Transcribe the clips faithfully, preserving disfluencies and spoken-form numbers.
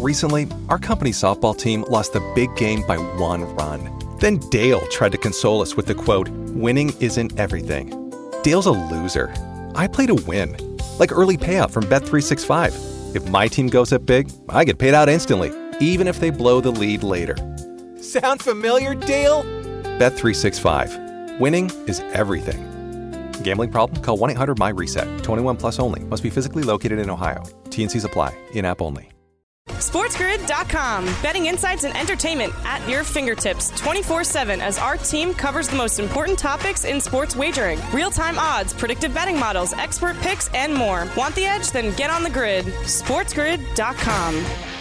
Recently, our company softball team lost the big game by one run. Then Dale tried to console us with the quote, "Winning isn't everything." Dale's a loser. I play to win. Like early payout from Bet three sixty-five. If my team goes up big, I get paid out instantly, even if they blow the lead later. Sound familiar, Dale? Bet three sixty-five. Winning is everything. Gambling problem? Call one eight hundred M Y reset. twenty-one plus only. Must be physically located in Ohio. T and Cs apply. In-app only. SportsGrid dot com. Betting insights and entertainment at your fingertips twenty-four seven as our team covers the most important topics in sports wagering. Real-time odds, predictive betting models, expert picks, and more. Want the edge? Then get on the grid. SportsGrid dot com.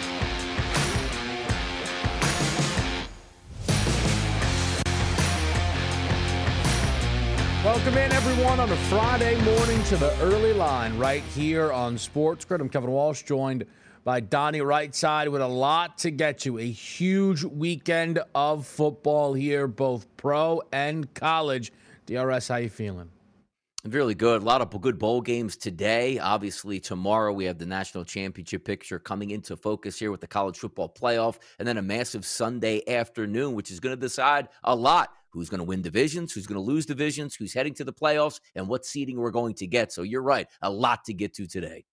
Welcome in, everyone, on a Friday morning to the early line right here on Sports Grid. I'm Kevin Walsh, joined by Donnie Rightside with a lot to get to. A huge weekend of football here, both pro and college. D R S, how you feeling? Really good. A lot of good bowl games today. Obviously, tomorrow we have the national championship picture coming into focus here with the college football playoff, and then a massive Sunday afternoon, which is going to decide a lot. Who's going to win divisions, who's going to lose divisions, who's heading to the playoffs, and what seeding we're going to get. So you're right, a lot to get to today.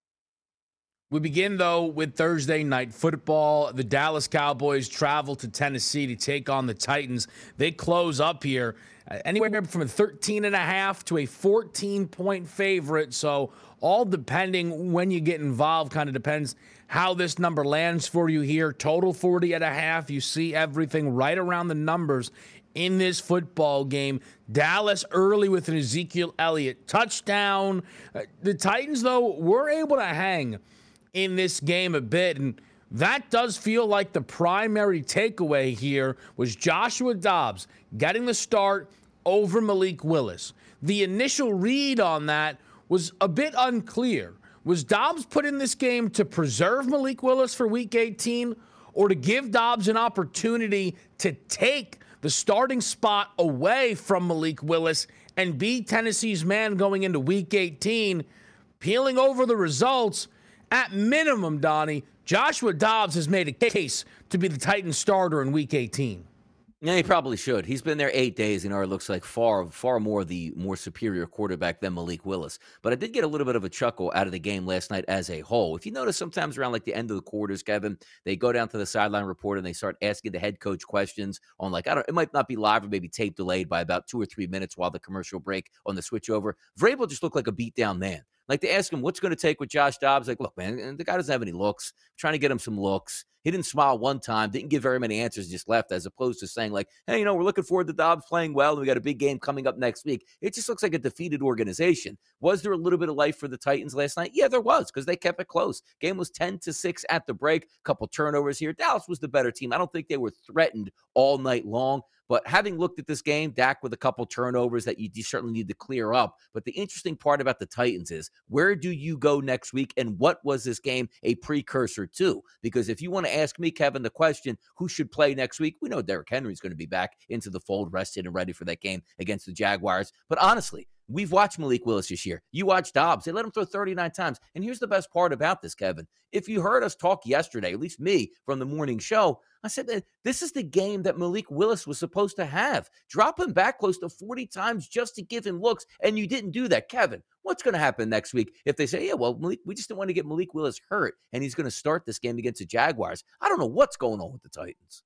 We begin, though, with Thursday night football. The Dallas Cowboys travel to Tennessee to take on the Titans. They close up here uh, anywhere from a thirteen and a half to a fourteen-point favorite. So all depending when you get involved, kind of depends how this number lands for you here. Total forty and a half. You see everything right around the numbers in this football game. Dallas early with an Ezekiel Elliott touchdown. Uh, the Titans, though, were able to hang in this game a bit, and that does feel like the primary takeaway here was Joshua Dobbs getting the start over Malik Willis. The initial read on that was a bit unclear. Was Dobbs put in this game to preserve Malik Willis for Week eighteen, or to give Dobbs an opportunity to take the starting spot away from Malik Willis and be Tennessee's man going into Week eighteen? Peeling over the results, at minimum, Donnie, Joshua Dobbs has made a case to be the Titans starter in Week eighteen. Yeah, he probably should. He's been there eight days, and it looks like far, far more the more superior quarterback than Malik Willis. But I did get a little bit of a chuckle out of the game last night as a whole. If you notice, sometimes around like the end of the quarters, Kevin, they go down to the sideline report and they start asking the head coach questions on like, I don't, it might not be live or maybe tape delayed by about two or three minutes while the commercial break on the switchover. Vrabel just looked like a beat down man. Like, they ask him, what's going to take with Josh Dobbs? Like, look, man, the guy doesn't have any looks. I'm trying to get him some looks. He didn't smile one time, didn't give very many answers, just left, as opposed to saying, like, hey, you know, we're looking forward to Dobbs playing well, and we got a big game coming up next week. It just looks like a defeated organization. Was there a little bit of life for the Titans last night? Yeah, there was, because they kept it close. Game was ten to six at the break. Couple turnovers here. Dallas was the better team. I don't think they were threatened all night long. But having looked at this game, Dak with a couple turnovers that you certainly need to clear up. But the interesting part about the Titans is, where do you go next week, and what was this game a precursor to? Because if you want to ask me, Kevin, the question, who should play next week? We know Derrick Henry's going to be back into the fold, rested and ready for that game against the Jaguars. But honestly, we've watched Malik Willis this year. You watched Dobbs. They let him throw thirty-nine times. And here's the best part about this, Kevin. If you heard us talk yesterday, at least me from the morning show, I said that this is the game that Malik Willis was supposed to have. Drop him back close to forty times just to give him looks, and you didn't do that. Kevin, what's going to happen next week if they say, yeah, well, Malik, we just didn't want to get Malik Willis hurt, and he's going to start this game against the Jaguars? I don't know what's going on with the Titans.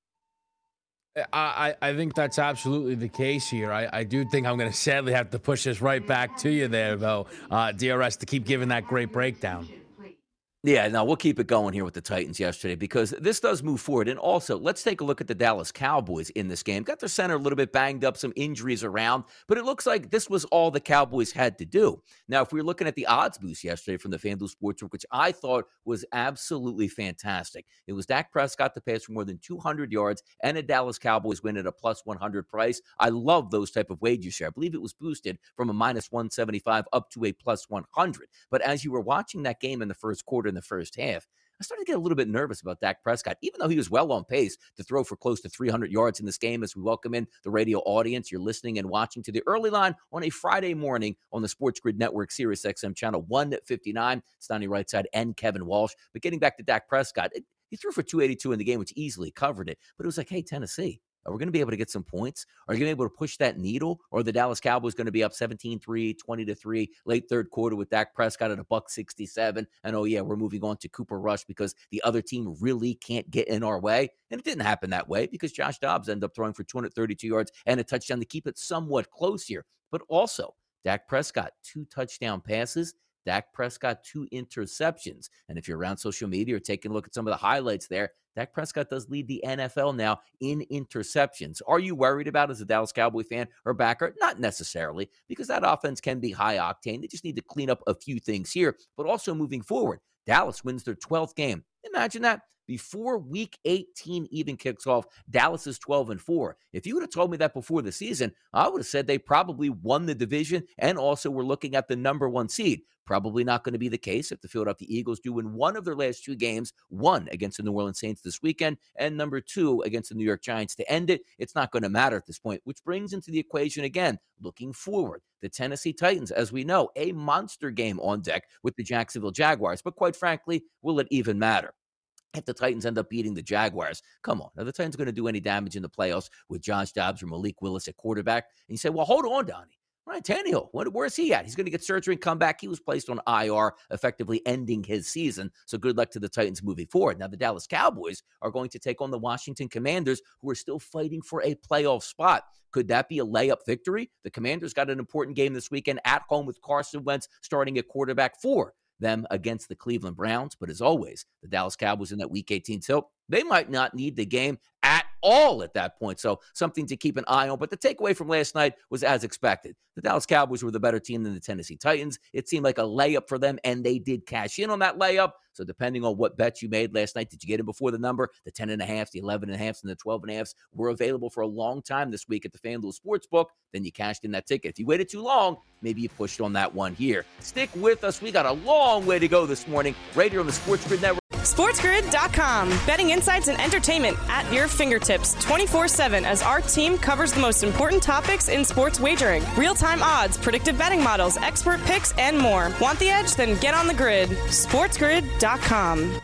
I, I think that's absolutely the case here. I, I do think I'm going to sadly have to push this right back to you there, though, uh, D R S, to keep giving that great breakdown. Yeah, no, we'll keep it going here with the Titans yesterday, because this does move forward. And also, let's take a look at the Dallas Cowboys in this game. Got their center a little bit banged up, some injuries around, but it looks like this was all the Cowboys had to do. Now, if we were looking at the odds boost yesterday from the FanDuel Sportsbook, which I thought was absolutely fantastic, it was Dak Prescott to pass for more than two hundred yards and a Dallas Cowboys win at a plus one hundred price. I love those type of wagers here. I believe it was boosted from a minus one seventy-five up to a plus one hundred. But as you were watching that game in the first quarter, in the first half, I started to get a little bit nervous about Dak Prescott, even though he was well on pace to throw for close to three hundred yards in this game. As we welcome in the radio audience, you're listening and watching to the early line on a Friday morning on the Sports Grid Network, Sirius X M channel one fifty-nine. It's Donnie Rightside and Kevin Walsh. But getting back to Dak Prescott, it, He threw for two eighty-two in the game, which easily covered it. But it was like, hey, Tennessee, are we going to be able to get some points? Are you going to be able to push that needle? Or are the Dallas Cowboys going to be up seventeen three, twenty to three, late third quarter with Dak Prescott at a buck sixty-seven? And oh, yeah, we're moving on to Cooper Rush because the other team really can't get in our way. And it didn't happen that way because Josh Dobbs ended up throwing for two hundred thirty-two yards and a touchdown to keep it somewhat close here. But also, Dak Prescott, two touchdown passes. Dak Prescott, two interceptions. And if you're around social media or taking a look at some of the highlights there, Dak Prescott does lead the N F L now in interceptions. Are you worried about as a Dallas Cowboy fan or backer? Not necessarily, because that offense can be high octane. They just need to clean up a few things here. But also moving forward, Dallas wins their twelfth game. Imagine that. Before week eighteen even kicks off, Dallas is twelve and four. If you would have told me that before the season, I would have said they probably won the division and also were looking at the number one seed. Probably not going to be the case if the Philadelphia Eagles do win one of their last two games, one against the New Orleans Saints this weekend, and number two against the New York Giants to end it. It's not going to matter at this point, which brings into the equation again, looking forward, the Tennessee Titans, as we know, a monster game on deck with the Jacksonville Jaguars. But quite frankly, will it even matter? If the Titans end up beating the Jaguars, come on. Are the Titans going to do any damage in the playoffs with Josh Dobbs or Malik Willis at quarterback? And you say, well, hold on, Donnie. Ryan Tannehill, what, where's he at? He's going to get surgery and come back. He was placed on I R, effectively ending his season. So good luck to the Titans moving forward. Now, the Dallas Cowboys are going to take on the Washington Commanders, who are still fighting for a playoff spot. Could that be a layup victory? The Commanders got an important game this weekend at home with Carson Wentz starting at quarterback for them against the Cleveland Browns. But as always, the Dallas Cowboys in that week eighteen tilt, they might not need the game at all at that point. So something to keep an eye on. But the takeaway from last night was as expected. The Dallas Cowboys were the better team than the Tennessee Titans. It seemed like a layup for them, and they did cash in on that layup. So depending on what bets you made last night, did you get in before the number? The ten and a half, the eleven and a half, and the twelve and a half were available for a long time this week at the FanDuel Sportsbook. Then you cashed in that ticket. If you waited too long, maybe you pushed on that one here. Stick with us. We got a long way to go this morning right here on the Sports Grid Network. SportsGrid dot com. Betting insights and entertainment at your fingertips twenty-four seven as our team covers the most important topics in sports wagering. Real-time odds, predictive betting models, expert picks, and more. Want the edge? Then get on the grid. SportsGrid dot com.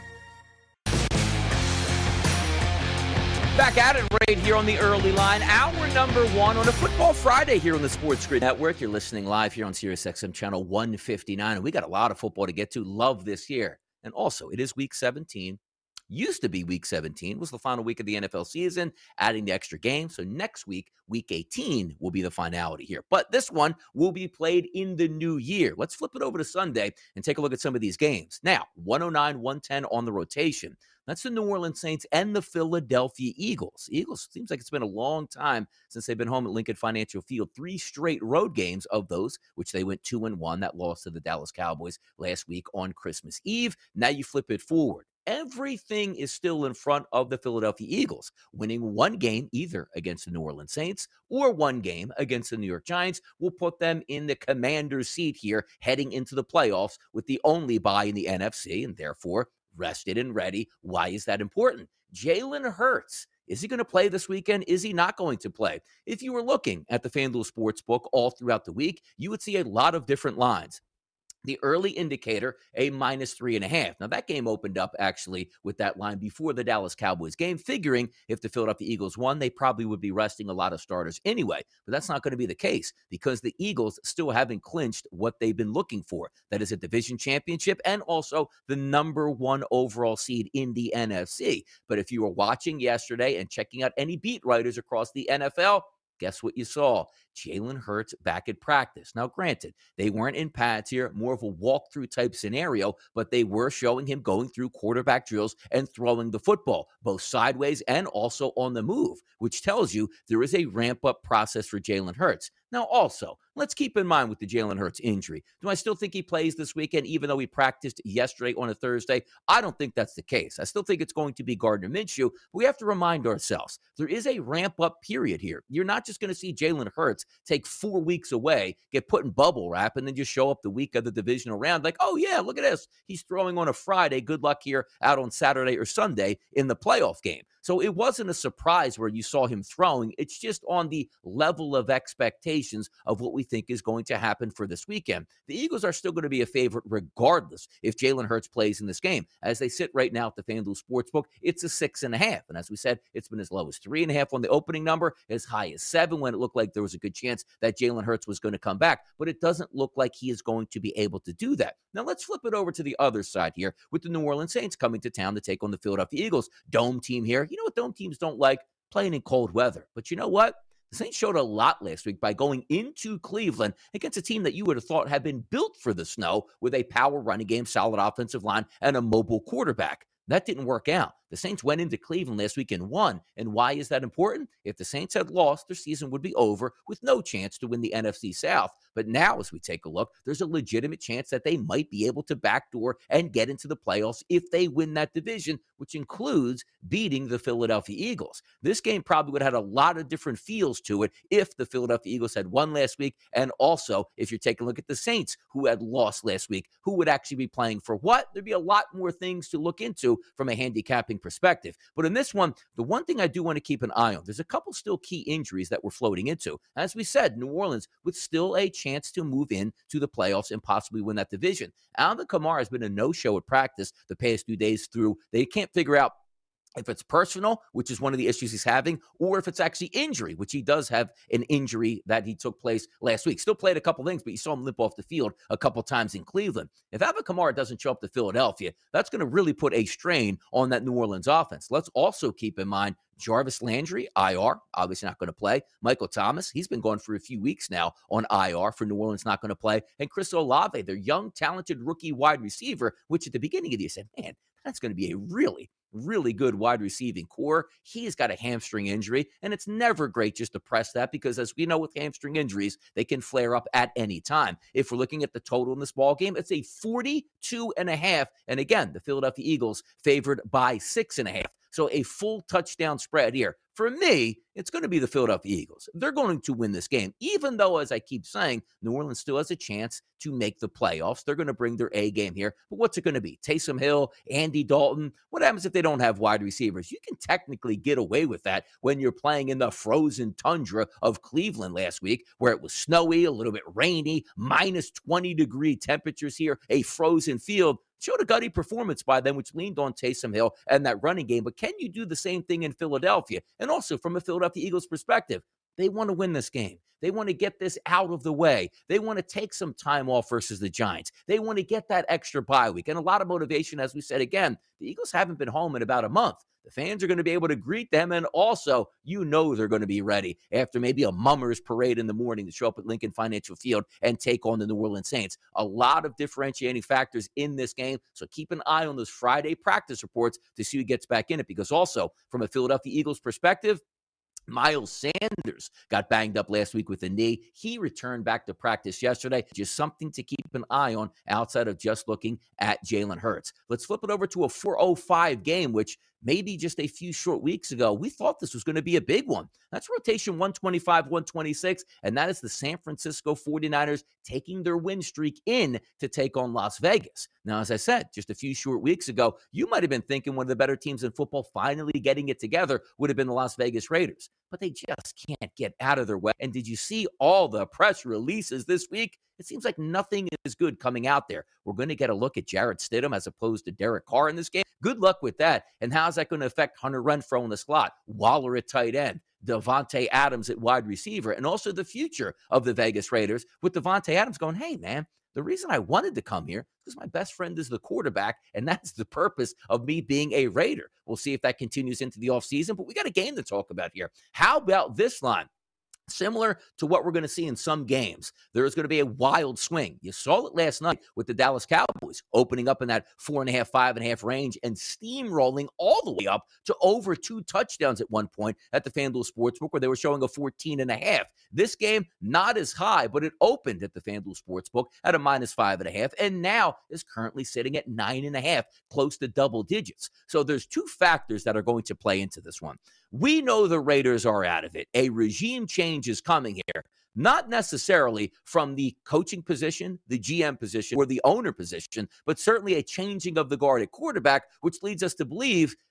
Back at it right here on the early line. Hour number one on a Football Friday here on the Sports Grid Network. You're listening live here on SiriusXM channel one fifty-nine. And we got a lot of football to get to. Love this year. And also, it is week seventeen. Used to be week seventeen, was the final week of the N F L season, adding the extra game. So next week, week eighteen, will be the finality here. But this one will be played in the new year. Let's flip it over to Sunday and take a look at some of these games. Now, one oh nine, one ten on the rotation. That's the New Orleans Saints and the Philadelphia Eagles. Eagles, seems like it's been a long time since they've been home at Lincoln Financial Field. Three straight road games of those, which they went two and one. That loss to the Dallas Cowboys last week on Christmas Eve. Now you flip it forward. Everything is still in front of the Philadelphia Eagles. Winning one game either against the New Orleans Saints or one game against the New York Giants will put them in the commander's seat here heading into the playoffs with the only bye in the N F C and therefore rested and ready. Why is that important? Jalen Hurts. Is he going to play this weekend? Is he not going to play? If you were looking at the FanDuel Sportsbook all throughout the week, you would see a lot of different lines. The early indicator, a minus three and a half. Now, that game opened up actually with that line before the Dallas Cowboys game, figuring if the Philadelphia Eagles won, they probably would be resting a lot of starters anyway. But that's not going to be the case because the Eagles still haven't clinched what they've been looking for. That is a division championship and also the number one overall seed in the N F C. But if you were watching yesterday and checking out any beat writers across the N F L, guess what you saw? Jalen Hurts back at practice. Now, granted, they weren't in pads here, more of a walkthrough type scenario, but they were showing him going through quarterback drills and throwing the football, both sideways and also on the move, which tells you there is a ramp-up process for Jalen Hurts. Now, also, let's keep in mind with the Jalen Hurts injury, do I still think he plays this weekend, even though he practiced yesterday on a Thursday? I don't think that's the case. I still think it's going to be Gardner Minshew. We have to remind ourselves, there is a ramp-up period here. You're not just going to see Jalen Hurts take four weeks away, get put in bubble wrap, and then just show up the week of the divisional round like, oh, yeah, look at this. He's throwing on a Friday. Good luck here out on Saturday or Sunday in the playoff game. So it wasn't a surprise where you saw him throwing. It's just on the level of expectations of what we think is going to happen for this weekend. The Eagles are still going to be a favorite regardless if Jalen Hurts plays in this game. As they sit right now at the FanDuel Sportsbook, it's a six and a half. And as we said, it's been as low as three and a half on the opening number, as high as seven when it looked like there was a good chance that Jalen Hurts was going to come back. But it doesn't look like he is going to be able to do that. Now let's flip it over to the other side here with the New Orleans Saints coming to town to take on the Philadelphia Eagles. Dome team here. You know what dome teams don't like? Playing in cold weather. But you know what? The Saints showed a lot last week by going into Cleveland against a team that you would have thought had been built for the snow with a power running game, solid offensive line, and a mobile quarterback. That didn't work out. The Saints went into Cleveland last week and won. And why is that important? If the Saints had lost, their season would be over with no chance to win the N F C South. But now, as we take a look, there's a legitimate chance that they might be able to backdoor and get into the playoffs if they win that division, which includes beating the Philadelphia Eagles. This game probably would have had a lot of different feels to it if the Philadelphia Eagles had won last week. And also, if you're taking a look at the Saints, who had lost last week, who would actually be playing for what? There'd be a lot more things to look into from a handicapping perspective. But in this one, the one thing I do want to keep an eye on, there's a couple still key injuries that we're floating into. As we said, New Orleans with still a chance to move in to the playoffs and possibly win that division. Alvin Kamara has been a no-show at practice the past few days through. They can't figure out if it's personal, which is one of the issues he's having, or if it's actually injury, which he does have an injury that he took place last week. Still played a couple things, but you saw him limp off the field a couple times in Cleveland. If Alvin Kamara doesn't show up to Philadelphia, that's going to really put a strain on that New Orleans offense. Let's also keep in mind Jarvis Landry, I R, obviously not going to play. Michael Thomas, he's been gone for a few weeks now on I R for New Orleans, not going to play. And Chris Olave, their young, talented rookie wide receiver, which at the beginning of the year said, man, that's going to be a really, really good wide receiving core. He's got a hamstring injury, and it's never great just to press that because, as we know with hamstring injuries, they can flare up at any time. If we're looking at the total in this ball game, it's a forty-two and a half. And again, the Philadelphia Eagles favored by six and a half. So a full touchdown spread here. For me, it's going to be the Philadelphia Eagles. They're going to win this game, even though, as I keep saying, New Orleans still has a chance to make the playoffs. They're going to bring their A game here. But what's it going to be? Taysom Hill, Andy Dalton? What happens if they don't have wide receivers? You can technically get away with that when you're playing in the frozen tundra of Cleveland last week, where it was snowy, a little bit rainy, minus twenty degree temperatures here, a frozen field. Showed a gutty performance by them, which leaned on Taysom Hill and that running game. But can you do the same thing in Philadelphia? And also from a Philadelphia Eagles perspective, they want to win this game. They want to get this out of the way. They want to take some time off versus the Giants. They want to get that extra bye week. And a lot of motivation, as we said again, the Eagles haven't been home in about a month. The fans are going to be able to greet them, and also, you know they're going to be ready after maybe a mummers parade in the morning to show up at Lincoln Financial Field and take on the New Orleans Saints. A lot of differentiating factors in this game, so keep an eye on those Friday practice reports to see who gets back in it, because also, from a Philadelphia Eagles perspective, Miles Sanders got banged up last week with a knee. He returned back to practice yesterday. Just something to keep an eye on outside of just looking at Jalen Hurts. Let's flip it over to a four oh five game, which maybe just a few short weeks ago, we thought this was going to be a big one. That's rotation one twenty-five, one twenty-six, and that is the San Francisco forty-niners taking their win streak in to take on Las Vegas. Now, as I said, just a few short weeks ago, you might have been thinking one of the better teams in football finally getting it together would have been the Las Vegas Raiders, but they just can't get out of their way. And did you see all the press releases this week? It seems like nothing is good coming out there. We're going to get a look at Jarrett Stidham as opposed to Derek Carr in this game. Good luck with that. And how's that going to affect Hunter Renfrow in the slot, Waller at tight end, Devontae Adams at wide receiver, and also the future of the Vegas Raiders with Devontae Adams going, hey, man, the reason I wanted to come here is because my best friend is the quarterback, and that's the purpose of me being a Raider. We'll see if that continues into the offseason, but we got a game to talk about here. How about this line? Similar to what we're going to see in some games, there is going to be a wild swing. You saw it last night with the Dallas Cowboys opening up in that four and a half, five and a half range and steamrolling all the way up to over two touchdowns at one point at the FanDuel Sportsbook, where they were showing a fourteen and a half. This game, not as high, but it opened at the FanDuel Sportsbook at a minus five and a half, and now is currently sitting at nine and a half, close to double digits. So there's two factors that are going to play into this one. We know the Raiders are out of it. A regime change is coming here, not necessarily from the coaching position, the G M position, or the owner position, but certainly a changing of the guard at quarterback, which leads us to believe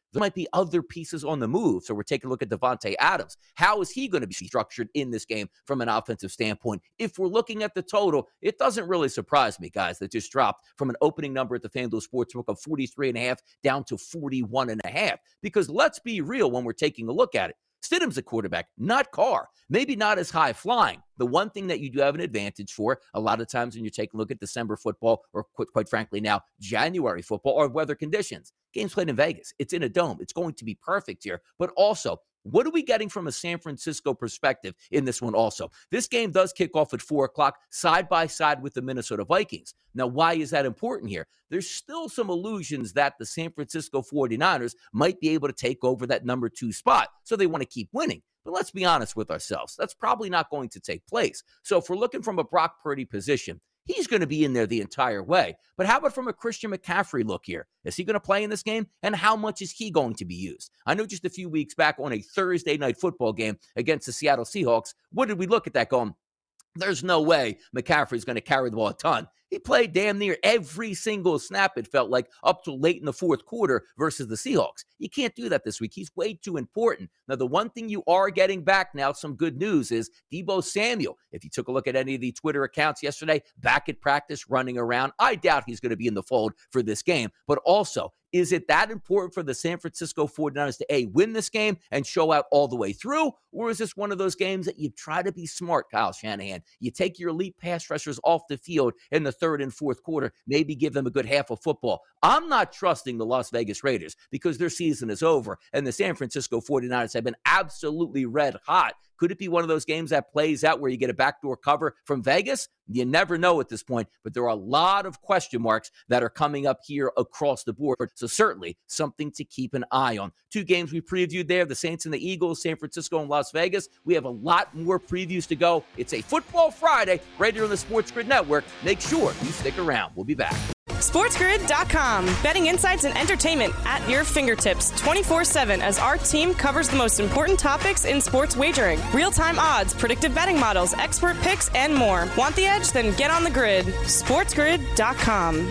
there might be other pieces on the move. So we're taking a look at Devontae Adams. How is he going to be structured in this game from an offensive standpoint? If we're looking at the total, it doesn't really surprise me, guys, that just dropped from an opening number at the FanDuel Sportsbook of forty-three and a half down to forty-one and a half. Because let's be real when we're taking a look at it. Stidham's a quarterback, not Carr. Maybe not as high flying. The one thing that you do have an advantage for a lot of times when you're taking a look at December football or quite, quite frankly now January football or weather conditions. Games played in Vegas. It's in a dome. It's going to be perfect here. But also, what are we getting from a San Francisco perspective in this one also? This game does kick off at four o'clock, side by side with the Minnesota Vikings. Now, why is that important here? There's still some illusions that the San Francisco forty-niners might be able to take over that number two spot, so they want to keep winning. But let's be honest with ourselves. That's probably not going to take place. So if we're looking from a Brock Purdy position, he's going to be in there the entire way. But how about from a Christian McCaffrey look here? Is he going to play in this game? And how much is he going to be used? I know just a few weeks back on a Thursday night football game against the Seattle Seahawks, what did we look at that going? There's no way McCaffrey's going to carry the ball a ton. He played damn near every single snap, it felt like, up to late in the fourth quarter versus the Seahawks. You can't do that this week. He's way too important. Now, the one thing you are getting back now, some good news, is Deebo Samuel. If you took a look at any of the Twitter accounts yesterday, back at practice, running around, I doubt he's going to be in the fold for this game. But also, is it that important for the San Francisco forty-niners to, A, win this game and show out all the way through? Or is this one of those games that you try to be smart, Kyle Shanahan? You take your elite pass rushers off the field in the third and fourth quarter, maybe give them a good half of football. I'm not trusting the Las Vegas Raiders because their season is over, and the San Francisco forty-niners have been absolutely red hot. Could it be one of those games that plays out where you get a backdoor cover from Vegas? You never know at this point, but there are a lot of question marks that are coming up here across the board. So certainly something to keep an eye on. Two games we previewed there, the Saints and the Eagles, San Francisco and Las Vegas. We have a lot more previews to go. It's a Football Friday right here on the Sports Grid Network. Make sure you stick around. We'll be back. SportsGrid dot com. Betting insights and entertainment at your fingertips twenty-four seven as our team covers the most important topics in sports wagering. Real-time odds, predictive betting models, expert picks, and more. Want the edge? Then get on the grid. SportsGrid dot com.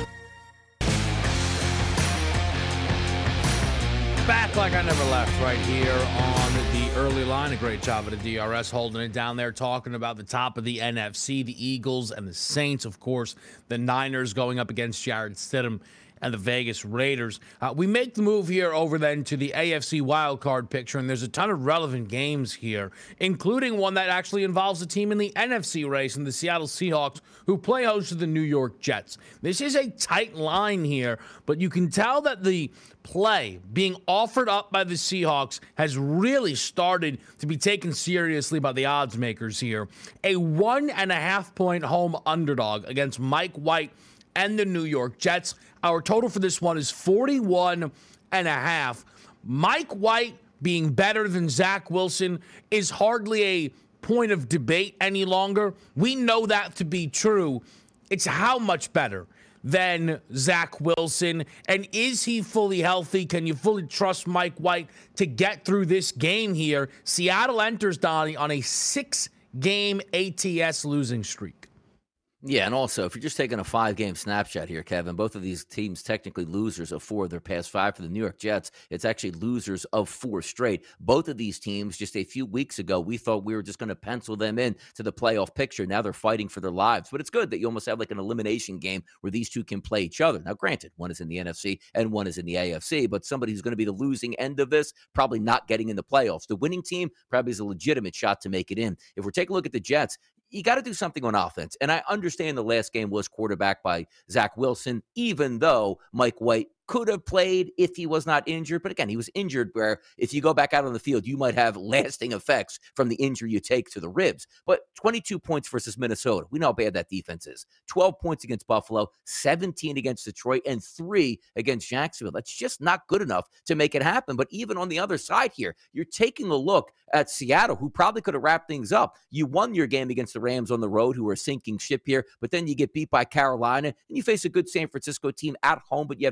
Back like I never left right here on the early line. A great job at the D R S holding it down there, talking about the top of the N F C, the Eagles and the Saints. Of course, the Niners going up against Jarrett Stidham and the Vegas Raiders. Uh, we make the move here over then to the A F C wildcard picture, and there's a ton of relevant games here, including one that actually involves a team in the N F C race and the Seattle Seahawks, who play host to the New York Jets. This is a tight line here, but you can tell that the play being offered up by the Seahawks has really started to be taken seriously by the odds makers here. A one and a half point home underdog against Mike White and the New York Jets. Our total for this one is forty-one and a half. Mike White being better than Zach Wilson is hardly a point of debate any longer. We know that to be true. It's how much better than Zach Wilson, and is he fully healthy? Can you fully trust Mike White to get through this game here? Seattle enters, Donnie, on a six-game A T S losing streak. Yeah, and also, if you're just taking a five-game snapshot here, Kevin, both of these teams technically losers of four of their past five. For the New York Jets, it's actually losers of four straight. Both of these teams, just a few weeks ago, we thought we were just going to pencil them in to the playoff picture. Now they're fighting for their lives. But it's good that you almost have like an elimination game where these two can play each other. Now, granted, one is in the N F C and one is in the A F C, but somebody who's going to be the losing end of this, probably not getting in the playoffs. The winning team probably is a legitimate shot to make it in. If we're taking a look at the Jets, you got to do something on offense. And I understand the last game was quarterbacked by Zach Wilson, even though Mike White could have played if he was not injured. But again, he was injured where if you go back out on the field, you might have lasting effects from the injury you take to the ribs. But twenty-two points versus Minnesota. We know how bad that defense is. twelve points against Buffalo, seventeen against Detroit, and three against Jacksonville. That's just not good enough to make it happen. But even on the other side here, you're taking a look at Seattle, who probably could have wrapped things up. You won your game against the Rams on the road, who are a sinking ship here, but then you get beat by Carolina, and you face a good San Francisco team at home, but you have the advantage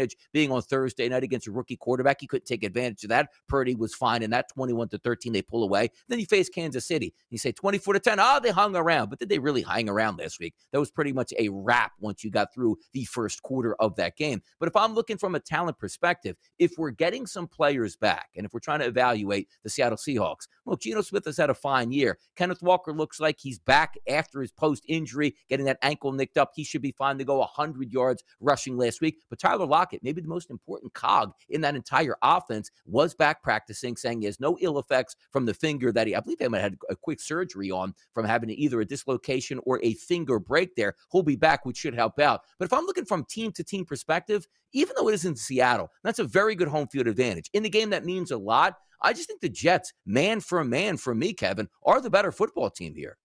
advantage being on Thursday night against a rookie quarterback. He couldn't take advantage of that. Purdy was fine in that twenty-one to thirteen. They pull away. Then you face Kansas City. You say twenty-four to ten. Oh, they hung around. But did they really hang around last week? That was pretty much a wrap once you got through the first quarter of that game. But if I'm looking from a talent perspective, if we're getting some players back, and if we're trying to evaluate the Seattle Seahawks, look, Geno Smith has had a fine year. Kenneth Walker looks like he's back after his post-injury, getting that ankle nicked up. He should be fine to go one hundred yards rushing last week. But Tyler Lockett, maybe the most important cog in that entire offense, was back practicing, saying he has no ill effects from the finger that he, I believe, he had a quick surgery on from having either a dislocation or a finger break there. He'll be back, which should help out. But if I'm looking from team-to-team perspective, even though it is in Seattle, that's a very good home field advantage. In the game that means a lot, I just think the Jets, man for man, for me, Kevin, are the better football team here.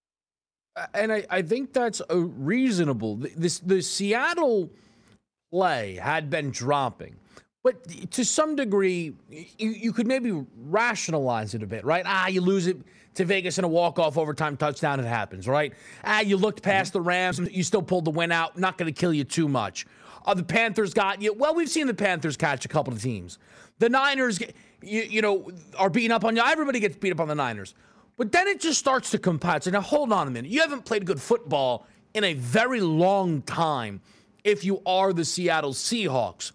And I, I think that's a reasonable. This the Seattle play had been dropping. But to some degree, you, you could maybe rationalize it a bit, right? Ah, you lose it to Vegas in a walk-off overtime touchdown, it happens, right? Ah, you looked past the Rams, you still pulled the win out, not going to kill you too much. Uh, the Panthers got you. Well, we've seen the Panthers catch a couple of teams. The Niners, you, you know, are beating up on you. Everybody gets beat up on the Niners. But then it just starts to compound. So now, hold on a minute. You haven't played good football in a very long time if you are the Seattle Seahawks.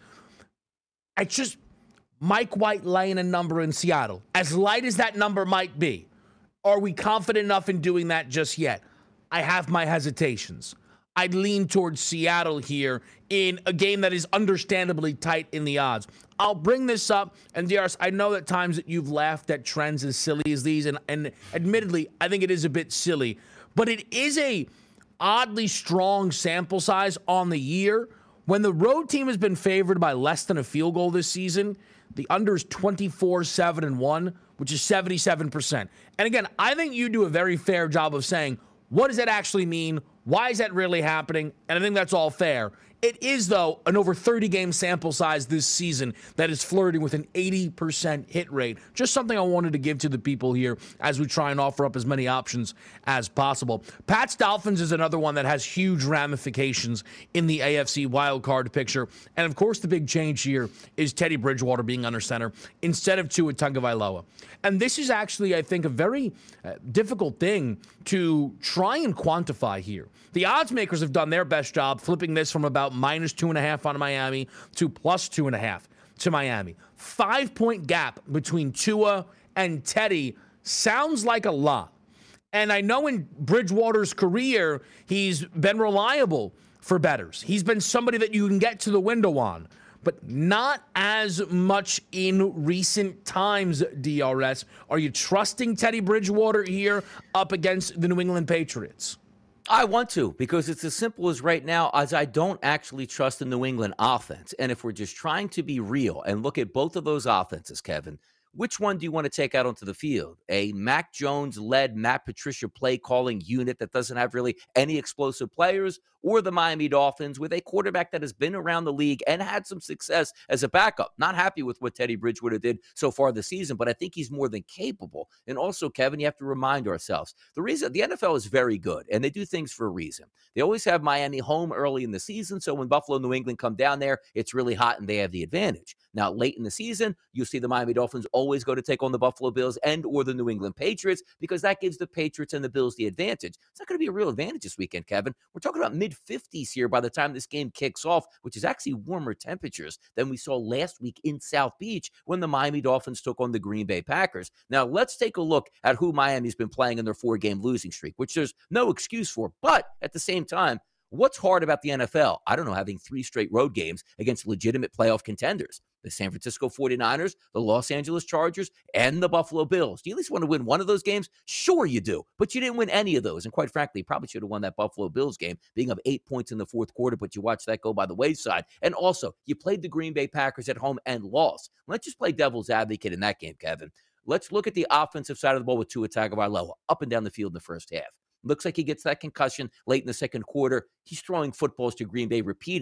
It's just Mike White laying a number in Seattle. As light as that number might be, are we confident enough in doing that just yet? I have my hesitations. I'd lean towards Seattle here in a game that is understandably tight in the odds. I'll bring this up, and D R S, I know at times that you've laughed at trends as silly as these, and, and admittedly, I think it is a bit silly, but it is a oddly strong sample size on the year. When the road team has been favored by less than a field goal this season, the under is twenty-four, seven, and one, which is seventy-seven percent. And again, I think you do a very fair job of saying, what does that actually mean? Why is that really happening? And I think that's all fair. It is, though, an over thirty-game sample size this season that is flirting with an eighty percent hit rate. Just something I wanted to give to the people here as we try and offer up as many options as possible. Pats Dolphins is another one that has huge ramifications in the A F C wildcard picture. And, of course, the big change here is Teddy Bridgewater being under center instead of Tua Tagovailoa. And this is actually, I think, a very uh, difficult thing to try and quantify here. The odds makers have done their best job flipping this from about minus two and a half on Miami to plus two and a half to Miami. Five-point gap between Tua and Teddy sounds like a lot. And I know in Bridgewater's career, he's been reliable for bettors. He's been somebody that you can get to the window on, but not as much in recent times, D R S. Are you trusting Teddy Bridgewater here up against the New England Patriots? I want to, because it's as simple as right now as I don't actually trust the New England offense. And if we're just trying to be real and look at both of those offenses, Kevin, which one do you want to take out onto the field? A Mac Jones-led Matt Patricia play-calling unit that doesn't have really any explosive players, or the Miami Dolphins with a quarterback that has been around the league and had some success as a backup? Not happy with what Teddy Bridgewater did so far this season, but I think he's more than capable. And also, Kevin, you have to remind ourselves, the reason the N F L is very good, and they do things for a reason. They always have Miami home early in the season, so when Buffalo and New England come down there, it's really hot and they have the advantage. Now, late in the season, you'll see the Miami Dolphins always go to take on the Buffalo Bills and or the New England Patriots, because that gives the Patriots and the Bills the advantage. It's not going to be a real advantage this weekend, Kevin. We're talking about mid fifties here by the time this game kicks off, which is actually warmer temperatures than we saw last week in South Beach when the Miami Dolphins took on the Green Bay Packers. Now, let's take a look at who Miami's been playing in their four-game losing streak, which there's no excuse for. But at the same time, what's hard about the N F L? I don't know, having three straight road games against legitimate playoff contenders. The San Francisco forty-niners, the Los Angeles Chargers, and the Buffalo Bills. Do you at least want to win one of those games? Sure you do, but you didn't win any of those. And quite frankly, you probably should have won that Buffalo Bills game, being up eight points in the fourth quarter, but you watched that go by the wayside. And also, you played the Green Bay Packers at home and lost. Let's just play devil's advocate in that game, Kevin. Let's look at the offensive side of the ball with Tua Tagovailoa up and down the field in the first half. Looks like he gets that concussion late in the second quarter. He's throwing footballs to Green Bay repeatedly.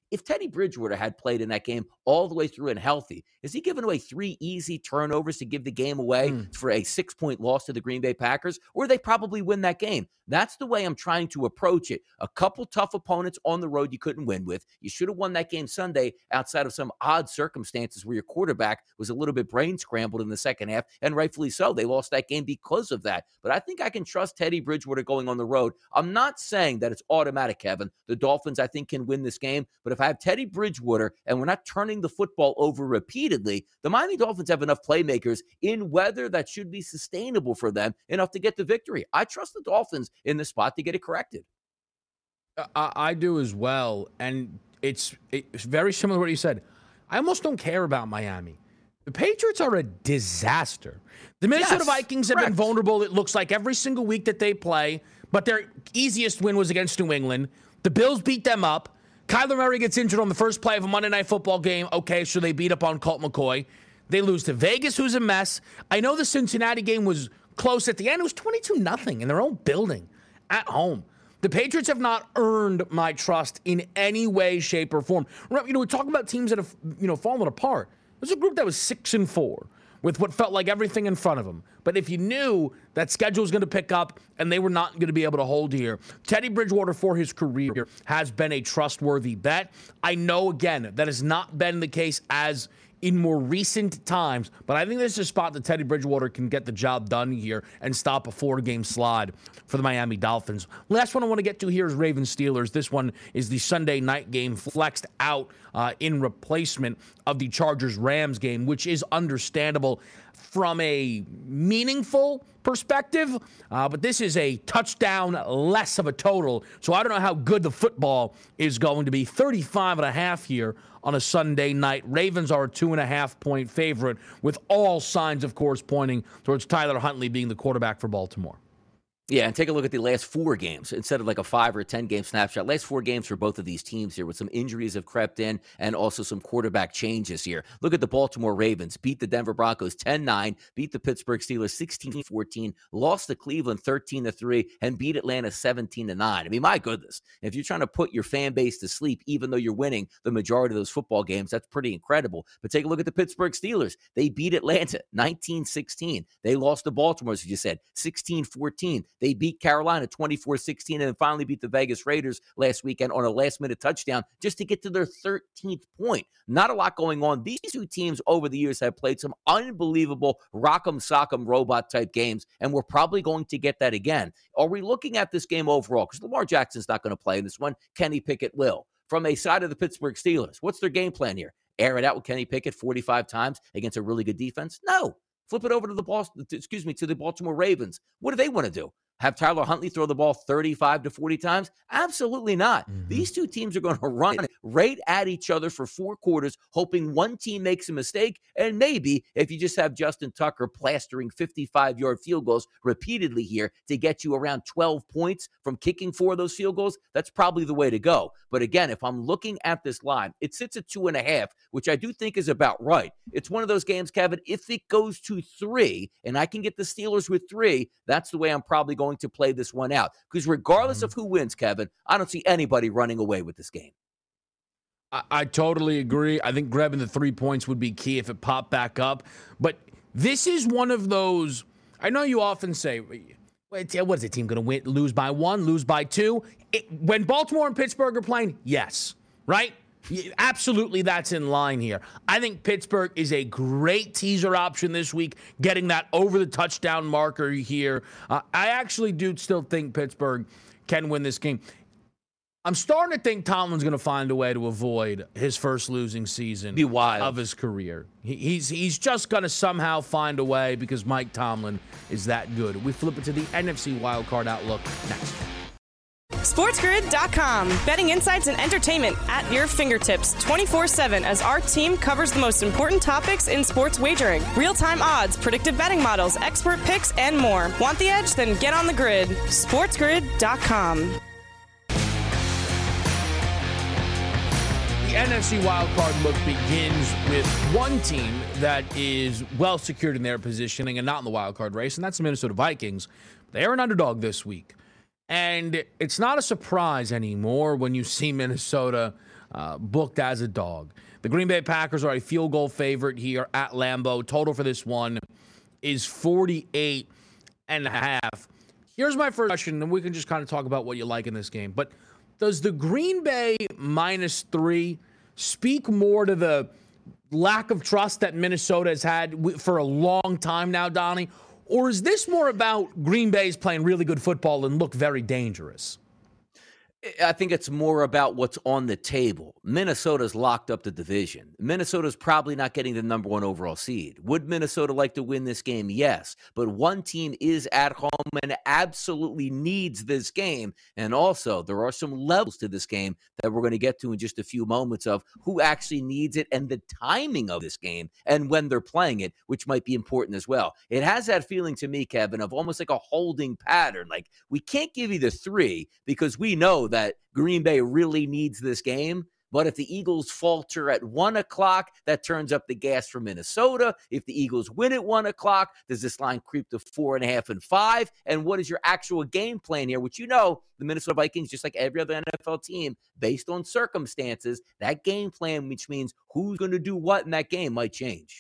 If Teddy Bridgewater had played in that game all the way through and healthy, is he giving away three easy turnovers to give the game away mm. for a six-point loss to the Green Bay Packers? Or they probably win that game. That's the way I'm trying to approach it. A couple tough opponents on the road you couldn't win with. You should have won that game Sunday outside of some odd circumstances where your quarterback was a little bit brain scrambled in the second half, and rightfully so. They lost that game because of that. But I think I can trust Teddy Bridgewater going on the road. I'm not saying that it's automatic, Kevin. The Dolphins, I think, can win this game. But if I have Teddy Bridgewater and we're not turning the football over repeatedly, the Miami Dolphins have enough playmakers in weather that should be sustainable for them, enough to get the victory. I trust the Dolphins in the spot to get it corrected. I, I do as well. And it's, it's very similar to what you said. I almost don't care about Miami. The Patriots are a disaster. The Minnesota yes, Vikings have correct. been vulnerable, it looks like, every single week that they play, but their easiest win was against New England. The Bills beat them up. Kyler Murray gets injured on the first play of a Monday Night Football game. Okay, so they beat up on Colt McCoy. They lose to Vegas, who's a mess. I know the Cincinnati game was close at the end. It was twenty-two nothing in their own building at home. The Patriots have not earned my trust in any way, shape, or form. Remember, you know, we're talking about teams that have, you know, fallen apart. There's a group that was six and four with what felt like everything in front of them. But if you knew that schedule was going to pick up and they were not going to be able to hold here, Teddy Bridgewater for his career has been a trustworthy bet. I know, again, that has not been the case as in more recent times, but I think this is a spot that Teddy Bridgewater can get the job done here and stop a four-game slide for the Miami Dolphins. Last one I want to get to here is Ravens-Steelers. This one is the Sunday night game flexed out uh, in replacement of the Chargers-Rams game, which is understandable from a meaningful perspective, uh, but this is a touchdown less of a total, so I don't know how good the football is going to be. thirty-five and a half here on a Sunday night. Ravens are a two and a half point favorite, with all signs, of course, pointing towards Tyler Huntley being the quarterback for Baltimore. Yeah, and take a look at the last four games instead of like a five or a ten-game snapshot. Last four games for both of these teams here, with some injuries have crept in and also some quarterback changes here. Look at the Baltimore Ravens. Beat the Denver Broncos ten nine, beat the Pittsburgh Steelers sixteen fourteen, lost to Cleveland thirteen to three, and beat Atlanta seventeen to nine. I mean, my goodness. If you're trying to put your fan base to sleep, even though you're winning the majority of those football games, that's pretty incredible. But take a look at the Pittsburgh Steelers. They beat Atlanta nineteen sixteen. They lost to Baltimore, as you said, sixteen fourteen. They beat Carolina twenty-four sixteen and then finally beat the Vegas Raiders last weekend on a last-minute touchdown just to get to their thirteenth point. Not a lot going on. These two teams over the years have played some unbelievable rock'em sock'em robot-type games, and we're probably going to get that again. Are we looking at this game overall? Because Lamar Jackson's not going to play in this one. Kenny Pickett will. From a side of the Pittsburgh Steelers, what's their game plan here? Air it out with Kenny Pickett forty-five times against a really good defense? No. Flip it over to the Boston, excuse me, to the Baltimore Ravens. What do they want to do? Have Tyler Huntley throw the ball thirty-five to forty times? Absolutely not. Mm-hmm. These two teams are going to run right at each other for four quarters, hoping one team makes a mistake. And maybe if you just have Justin Tucker plastering fifty-five-yard field goals repeatedly here to get you around twelve points from kicking four of those field goals, that's probably the way to go. But again, if I'm looking at this line, it sits at two and a half, which I do think is about right. It's one of those games, Kevin, if it goes to three and I can get the Steelers with three, that's the way I'm probably going to play this one out. Because regardless of who wins, Kevin, I don't see anybody running away with this game. I, I totally agree. I think grabbing the three points would be key if it popped back up. But this is one of those, I know you often say, what is the team going to win? Lose by one, lose by two? It, when Baltimore and Pittsburgh are playing, yes, right? Absolutely, that's in line here. I think Pittsburgh is a great teaser option this week, getting that over the touchdown marker here. Uh, I actually do still think Pittsburgh can win this game. I'm starting to think Tomlin's going to find a way to avoid his first losing season Be wild. of his career. He, he's he's just going to somehow find a way because Mike Tomlin is that good. We flip it to the N F C wildcard outlook next. SportsGrid dot com. Betting insights and entertainment at your fingertips twenty-four seven as our team covers the most important topics in sports wagering. Real-time odds, predictive betting models, expert picks, and more. Want the edge? Then get on the grid. SportsGrid dot com. The N F C wildcard look begins with one team that is well secured in their positioning and not in the wildcard race, and that's the Minnesota Vikings. They're an underdog this week. And it's not a surprise anymore when you see Minnesota uh, booked as a dog. The Green Bay Packers are a field goal favorite here at Lambeau. Total for this one is forty-eight and a half. Here's my first question, and we can just kind of talk about what you like in this game. But does the Green Bay minus three speak more to the lack of trust that Minnesota has had for a long time now, Donnie? Or is this more about Green Bay's playing really good football and look very dangerous? I think it's more about what's on the table. Minnesota's locked up the division. Minnesota's probably not getting the number one overall seed. Would Minnesota like to win this game? Yes. But one team is at home and absolutely needs this game. And also, there are some levels to this game that we're going to get to in just a few moments of who actually needs it and the timing of this game and when they're playing it, which might be important as well. It has that feeling to me, Kevin, of almost like a holding pattern. Like, we can't give you the three because we know that Green Bay really needs this game. But if the Eagles falter at one o'clock, that turns up the gas for Minnesota. If the Eagles win at one o'clock, does this line creep to four and a half and five? And what is your actual game plan here? Which, you know, the Minnesota Vikings, just like every other N F L team, based on circumstances, that game plan, which means who's going to do what in that game, might change.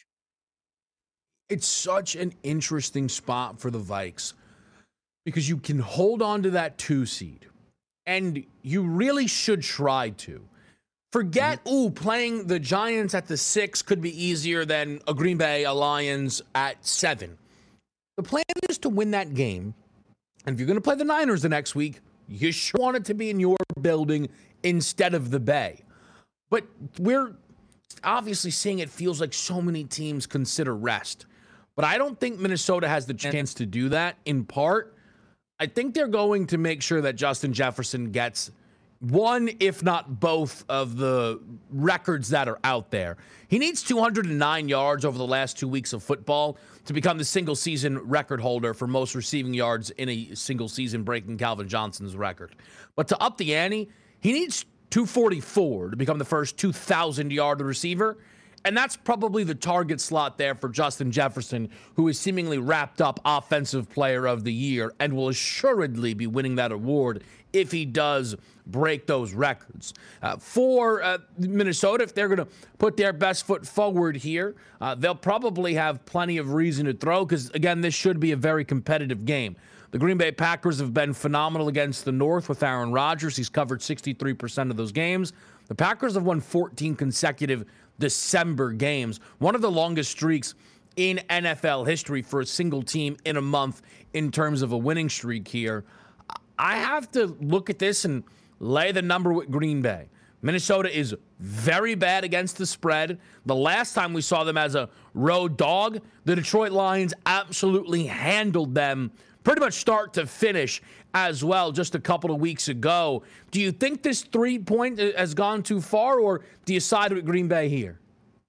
It's such an interesting spot for the Vikes because you can hold on to that two seed. And you really should try to. Forget, mm-hmm. ooh, playing the Giants at the six could be easier than a Green Bay, a Lions at seven. The plan is to win that game. And if you're going to play the Niners the next week, you sure want it to be in your building instead of the Bay. But we're obviously seeing it feels like so many teams consider rest. But I don't think Minnesota has the chance to do that, in part. I think they're going to make sure that Justin Jefferson gets one, if not both, of the records that are out there. He needs two hundred nine yards over the last two weeks of football to become the single-season record holder for most receiving yards in a single season, breaking Calvin Johnson's record. But to up the ante, he needs two forty-four to become the first two thousand-yard receiver. And that's probably the target slot there for Justin Jefferson, who is seemingly wrapped up Offensive Player of the Year and will assuredly be winning that award if he does break those records. Uh, for uh, Minnesota, if they're going to put their best foot forward here, uh, they'll probably have plenty of reason to throw because, again, this should be a very competitive game. The Green Bay Packers have been phenomenal against the North with Aaron Rodgers. He's covered sixty-three percent of those games. The Packers have won fourteen consecutive December games, one of the longest streaks in N F L history for a single team in a month in terms of a winning streak here. I have to look at this and lay the number with Green Bay. Minnesota is very bad against the spread. The last time we saw them as a road dog, the Detroit Lions absolutely handled them pretty much start to finish as well just a couple of weeks ago. Do you think this three-point has gone too far, or do you side with Green Bay here?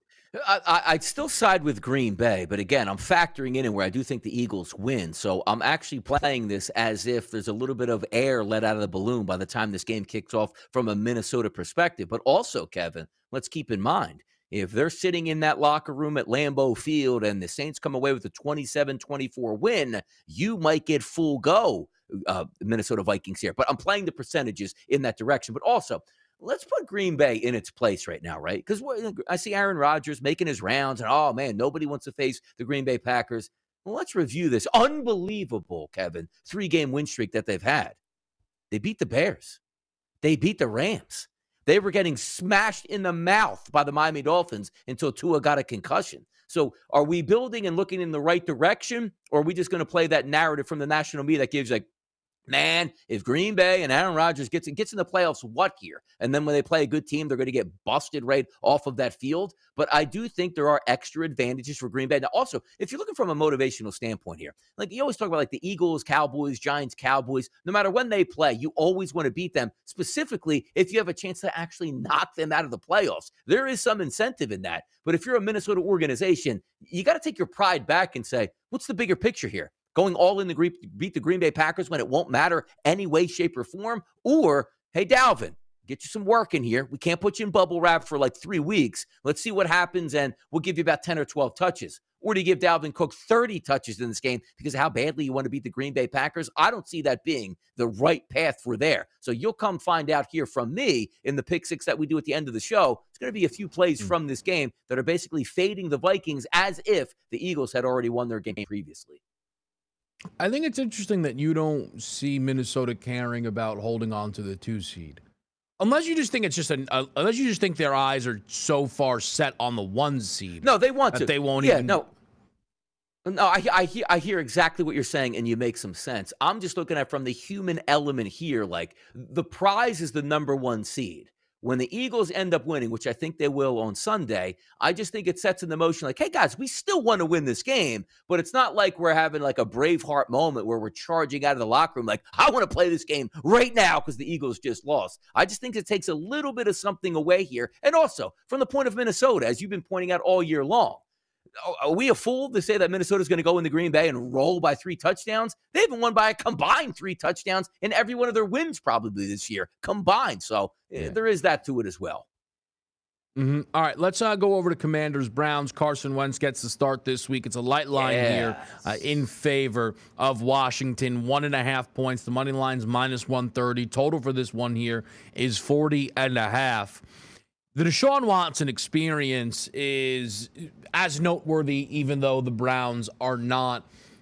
I, I, I'd still side with Green Bay, but again, I'm factoring in where I do think the Eagles win. So I'm actually playing this as if there's a little bit of air let out of the balloon by the time this game kicks off from a Minnesota perspective. But also, Kevin, let's keep in mind, if they're sitting in that locker room at Lambeau Field and the Saints come away with a twenty-seven twenty-four win, you might get full go, uh, Minnesota Vikings here. But I'm playing the percentages in that direction. But also, let's put Green Bay in its place right now, right? Because I see Aaron Rodgers making his rounds, and, oh, man, nobody wants to face the Green Bay Packers. Well, let's review this unbelievable, Kevin, three-game win streak that they've had. They beat the Bears. They beat the Rams. They were getting smashed in the mouth by the Miami Dolphins until Tua got a concussion. So are we building and looking in the right direction, or are we just going to play that narrative from the national media that gives like, man, if Green Bay and Aaron Rodgers gets, gets in the playoffs, what here? And then when they play a good team, they're going to get busted right off of that field. But I do think there are extra advantages for Green Bay. Now, also, if you're looking from a motivational standpoint here, like you always talk about like the Eagles, Cowboys, Giants, Cowboys, no matter when they play, you always want to beat them, specifically if you have a chance to actually knock them out of the playoffs. There is some incentive in that. But if you're a Minnesota organization, you got to take your pride back and say, what's the bigger picture here? Going all in the Green, beat the Green Bay Packers when it won't matter any way, shape, or form? Or, hey, Dalvin, get you some work in here. We can't put you in bubble wrap for like three weeks. Let's see what happens, and we'll give you about ten or twelve touches. Or do you give Dalvin Cook thirty touches in this game because of how badly you want to beat the Green Bay Packers? I don't see that being the right path for there. So you'll come find out here from me in the pick six that we do at the end of the show. It's going to be a few plays mm. from this game that are basically fading the Vikings as if the Eagles had already won their game previously. I think it's interesting that you don't see Minnesota caring about holding on to the two seed. Unless you just think it's just an, uh, unless you just think their eyes are so far set on the one seed. No, they want that to. They won't yeah, even. No, no. I, I hear, I hear exactly what you're saying, and you make some sense. I'm just looking at from the human element here. Like the prize is the number one seed. When the Eagles end up winning, which I think they will on Sunday, I just think it sets in the motion like, hey, guys, we still want to win this game, but it's not like we're having like a Braveheart moment where we're charging out of the locker room like, I want to play this game right now because the Eagles just lost. I just think it takes a little bit of something away here. And also, from the point of Minnesota, as you've been pointing out all year long, are we a fool to say that Minnesota's going to go into Green Bay and roll by three touchdowns? They haven't won by a combined three touchdowns in every one of their wins probably this year combined. So yeah. there is that to it as well. Mm-hmm. All right, let's uh, go over to Commanders Browns. Carson Wentz gets the start this week. It's a light line yes. here uh, in favor of Washington. One and a half points. The money line's minus one thirty. Total for this one here is forty and a half. The Deshaun Watson experience is as noteworthy, even though the Browns are not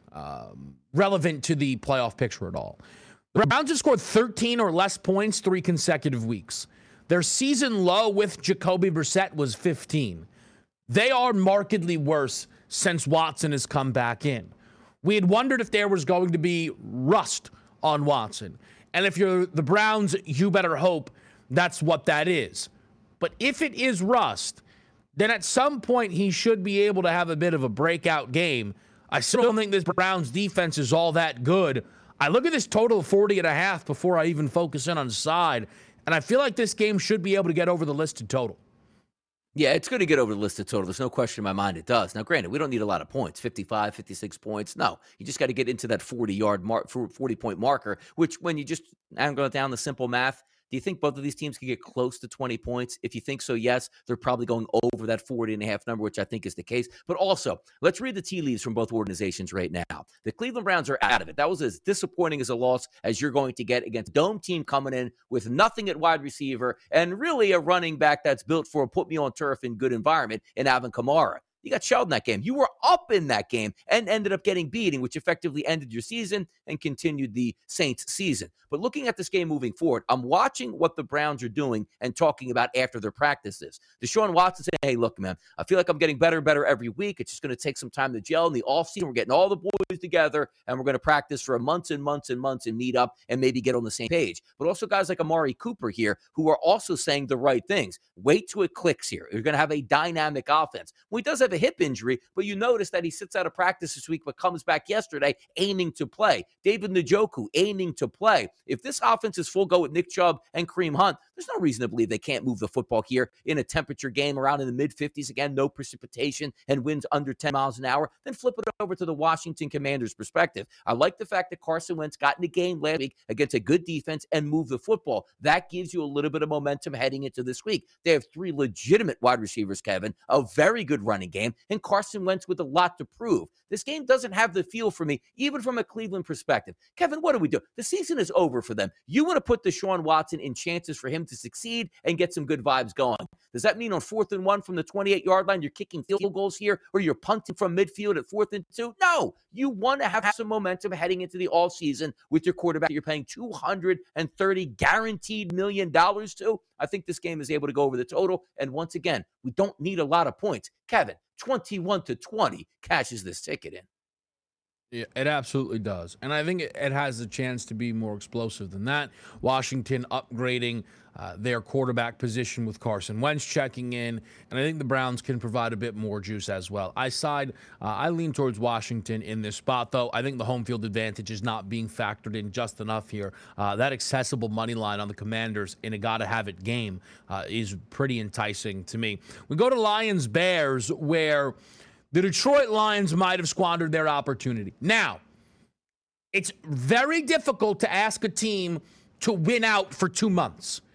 um, relevant to the playoff picture at all. The Browns have scored thirteen or less points three consecutive weeks. Their season low with Jacoby Brissett was fifteen. They are markedly worse since Watson has come back in. We had wondered if there was going to be rust on Watson. And if you're the Browns, you better hope that's what that is. But if it is rust, then at some point he should be able to have a bit of a breakout game. I still don't think this Browns defense is all that good. I look at this total of forty and a half before I even focus in on side, and I feel like this game should be able to get over the listed total. Yeah, it's going to get over the listed total. There's no question in my mind it does. Now, granted, we don't need a lot of points, fifty-five, fifty-six points. No, you just got to get into that forty-yard mark, forty-point marker, which when you just, I'm going down the simple math, do you think both of these teams can get close to twenty points? If you think so, yes, they're probably going over that forty and a half number, which I think is the case. But also, let's read the tea leaves from both organizations right now. The Cleveland Browns are out of it. That was as disappointing as a loss as you're going to get against a dome team coming in with nothing at wide receiver and really a running back that's built for a put me on turf in good environment in Alvin Kamara. You got shelled in that game. You were up in that game and ended up getting beaten, which effectively ended your season and continued the Saints season. But looking at this game moving forward, I'm watching what the Browns are doing and talking about after their practices. Deshaun Watson saying, hey, look, man, I feel like I'm getting better and better every week. It's just going to take some time to gel in the offseason. We're getting all the boys together, and we're going to practice for months and months and months and meet up and maybe get on the same page. But also guys like Amari Cooper here who are also saying the right things. Wait till it clicks here. You're going to have a dynamic offense. Well, he does have a hip injury, but you notice that he sits out of practice this week but comes back yesterday aiming to play. David Njoku aiming to play. If this offense is full go with Nick Chubb and Kareem Hunt, there's no reason to believe they can't move the football here in a temperature game around in the mid fifties. Again, no precipitation and winds under ten miles an hour. Then flip it over to the Washington Commanders' perspective. I like the fact that Carson Wentz got in the game last week against a good defense and moved the football. That gives you a little bit of momentum heading into this week. They have three legitimate wide receivers, Kevin, a very good running game, and Carson Wentz with a lot to prove. This game doesn't have the feel for me, even from a Cleveland perspective. Kevin, what do we do? The season is over for them. You want to put Deshaun Watson in chances for him to succeed and get some good vibes going. Does that mean on fourth and one from the twenty-eight-yard line, you're kicking field goals here, or you're punting from midfield at fourth and two? No, you want to have some momentum heading into the offseason with your quarterback you're paying two hundred thirty guaranteed million dollars to. I think this game is able to go over the total. And once again, we don't need a lot of points. Kevin, twenty-one to twenty cashes this ticket in. Yeah, it absolutely does. And I think it, it has a chance to be more explosive than that. Washington upgrading uh, their quarterback position with Carson Wentz checking in. And I think the Browns can provide a bit more juice as well. I side, uh, I lean towards Washington in this spot, though. I think the home field advantage is not being factored in just enough here. Uh, that accessible money line on the Commanders in a gotta-have-it game uh, is pretty enticing to me. We go to Lions-Bears, where the Detroit Lions might have squandered their opportunity. Now, it's very difficult to ask a team to win out for two months.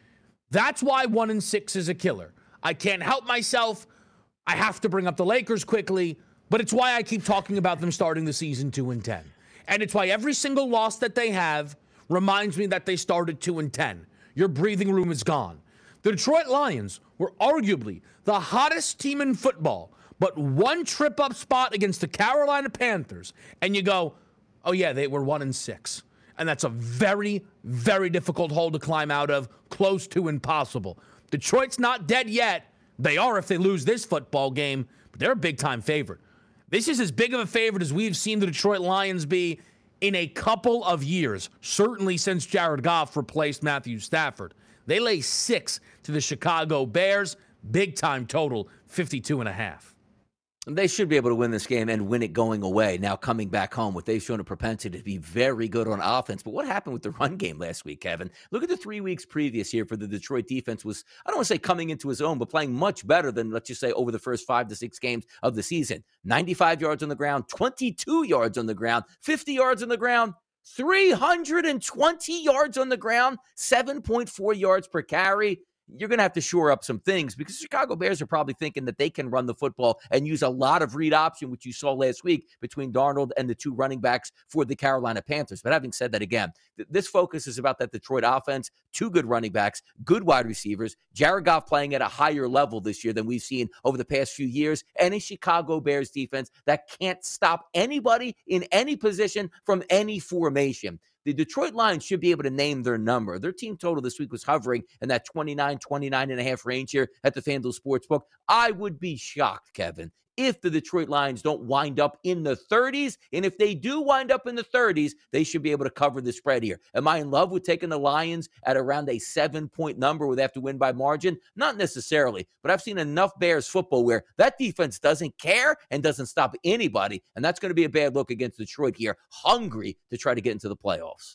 That's why one and six is a killer. I can't help myself. I have to bring up the Lakers quickly, but it's why I keep talking about them starting the season two and ten. And it's why every single loss that they have reminds me that they started two and ten. Your breathing room is gone. The Detroit Lions were arguably the hottest team in football, but one trip-up spot against the Carolina Panthers, and you go, oh yeah, they were one and six. And that's a very, very difficult hole to climb out of, close to impossible. Detroit's not dead yet. They are if they lose this football game, but they're a big-time favorite. This is as big of a favorite as we've seen the Detroit Lions be in a couple of years, certainly since Jared Goff replaced Matthew Stafford. They lay six to the Chicago Bears, big-time total, fifty-two and a half. They should be able to win this game and win it going away. Now, coming back home, what they've shown a propensity to be very good on offense. But what happened with the run game last week, Kevin? Look at the three weeks previous here for the Detroit defense was, I don't want to say coming into his own, but playing much better than, let's just say, over the first five to six games of the season. ninety-five yards on the ground, twenty-two yards on the ground, fifty yards on the ground, three hundred twenty yards on the ground, seven point four yards per carry. You're going to have to shore up some things because the Chicago Bears are probably thinking that they can run the football and use a lot of read option, which you saw last week between Darnold and the two running backs for the Carolina Panthers. But having said that, again, th- this focus is about that Detroit offense, two good running backs, good wide receivers, Jared Goff playing at a higher level this year than we've seen over the past few years, and a Chicago Bears defense that can't stop anybody in any position from any formation. The Detroit Lions should be able to name their number. Their team total this week was hovering in that twenty-nine, twenty-nine and a half range here at the FanDuel Sportsbook. I would be shocked, Kevin, if the Detroit Lions don't wind up in the thirties. And if they do wind up in the thirties, they should be able to cover the spread here. Am I in love with taking the Lions at around a seven-point number where they have to win by margin? Not necessarily, but I've seen enough Bears football where that defense doesn't care and doesn't stop anybody, and that's going to be a bad look against Detroit here, hungry to try to get into the playoffs.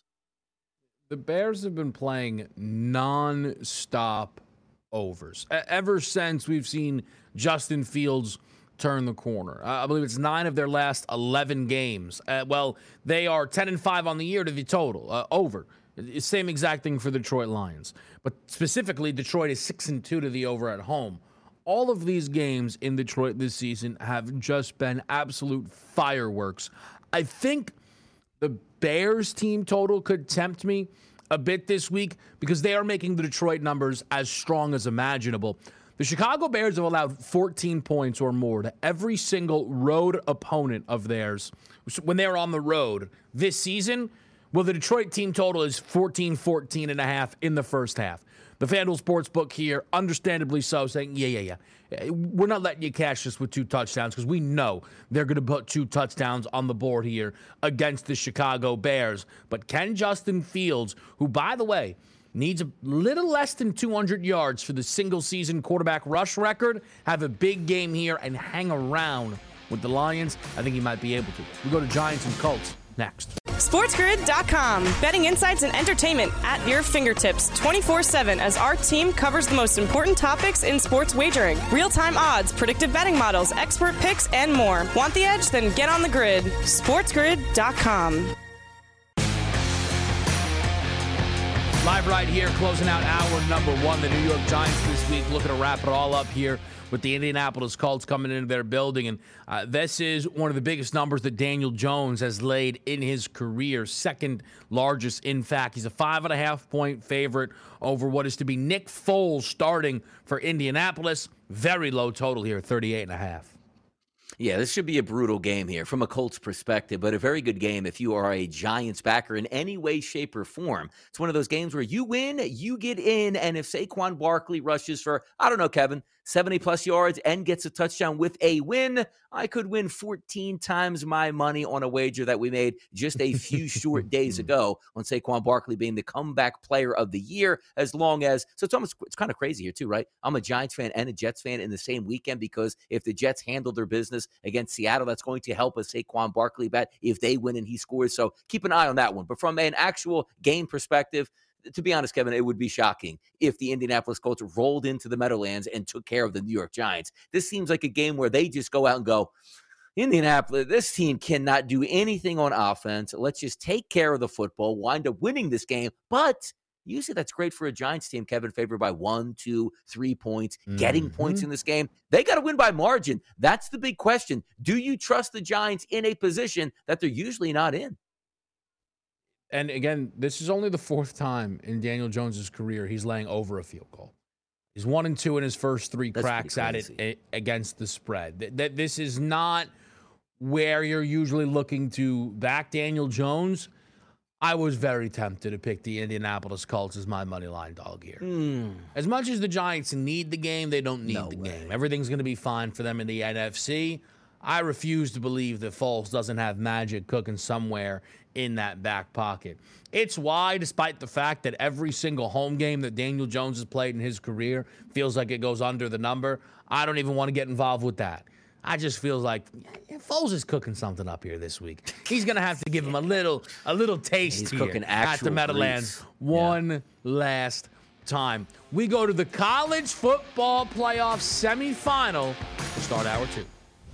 The Bears have been playing non-stop overs ever since we've seen Justin Fields turn the corner. Uh, I believe it's nine of their last eleven games. Uh, well, they are ten and five on the year to the total, uh, over. Same exact thing for the Detroit Lions. But specifically, Detroit is six and two to the over at home. All of these games in Detroit this season have just been absolute fireworks. I think the Bears team total could tempt me a bit this week because they are making the Detroit numbers as strong as imaginable. The Chicago Bears have allowed fourteen points or more to every single road opponent of theirs when they're on the road this season. Well, the Detroit team total is fourteen, fourteen and a half in the first half. The FanDuel Sportsbook here, understandably so, saying, yeah, yeah, yeah. We're not letting you cash this with two touchdowns because we know they're going to put two touchdowns on the board here against the Chicago Bears. But can Justin Fields, who, by the way, needs a little less than two hundred yards for the single-season quarterback rush record, have a big game here and hang around with the Lions? I think he might be able to. We go to Giants and Colts next. SportsGrid dot com. Betting insights and entertainment at your fingertips twenty-four seven as our team covers the most important topics in sports wagering. Real-time odds, predictive betting models, expert picks, and more. Want the edge? Then get on the grid. SportsGrid dot com. Live right here, closing out hour number one. The New York Giants this week looking to wrap it all up here with the Indianapolis Colts coming into their building. And uh, this is one of the biggest numbers that Daniel Jones has laid in his career, second largest, in fact. He's a five and a half point favorite over what is to be Nick Foles starting for Indianapolis. Very low total here, thirty-eight and a half. Yeah, this should be a brutal game here from a Colts perspective, but a very good game if you are a Giants backer in any way, shape, or form. It's one of those games where you win, you get in, and if Saquon Barkley rushes for, I don't know, Kevin, seventy-plus yards and gets a touchdown with a win, I could win fourteen times my money on a wager that we made just a few short days ago on Saquon Barkley being the comeback player of the year, as long as, so it's almost, it's kind of crazy here too, right? I'm a Giants fan and a Jets fan in the same weekend because if the Jets handle their business against Seattle, that's going to help a Saquon Barkley bet if they win and he scores. So keep an eye on that one. But from an actual game perspective, to be honest, Kevin, it would be shocking if the Indianapolis Colts rolled into the Meadowlands and took care of the New York Giants. This seems like a game where they just go out and go, Indianapolis, this team cannot do anything on offense. Let's just take care of the football, wind up winning this game. But Usually that's great for a Giants team, Kevin, favored by one, two, three points, mm-hmm. getting points in this game. They got to win by margin. That's the big question. Do you trust the Giants in a position that they're usually not in? And again, this is only the fourth time in Daniel Jones's career he's laying over a field goal. He's one and two in his first three That's cracks at it against the spread. That this is not where you're usually looking to back Daniel Jones. I was very tempted to pick the Indianapolis Colts as my money line dog here. Mm. As much as the Giants need the game, they don't need no the way. game. Everything's going to be fine for them in the N F C. I refuse to believe that Foles doesn't have magic cooking somewhere in that back pocket. It's why, despite the fact that every single home game that Daniel Jones has played in his career feels like it goes under the number, I don't even want to get involved with that. I just feel like yeah, Foles is cooking something up here this week. He's going to have to give him a little a little taste He's here cooking at the Meadowlands one yeah. last time. We go to the college football playoff semifinal to start hour two.